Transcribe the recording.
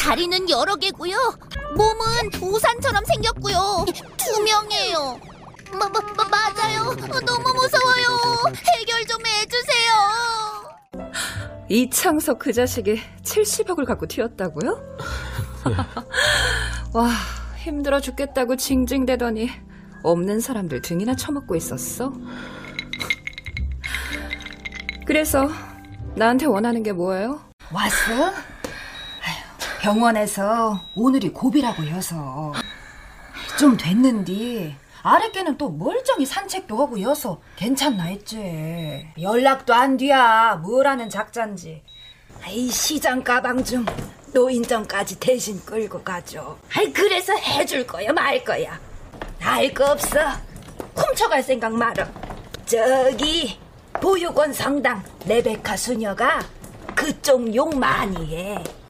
다리는 여러 개고요. 몸은 우산처럼 생겼고요. 투명해요. 맞아요. 너무 무서워요. 해결 좀 해주세요. 이창석 그 자식이 70억을 갖고 튀었다고요? 와, 힘들어 죽겠다고 징징대더니 없는 사람들 등이나 쳐먹고 있었어? 그래서 나한테 원하는 게 뭐예요? 왔어? 아휴, 병원에서 오늘이 고비라고 여서 좀 됐는디 아랫께는 또 멀쩡히 산책도 하고 여서 괜찮나 했지. 연락도 안 뒤야. 뭘 하는 작자인지. 아이, 시장 가방 좀 노인정까지 대신 끌고 가죠. 아이, 그래서 해줄 거야 말 거야? 알 거 없어. 훔쳐갈 생각 말어. 저기 보육원 성당 레베카 수녀가 그쪽 욕 많이 해.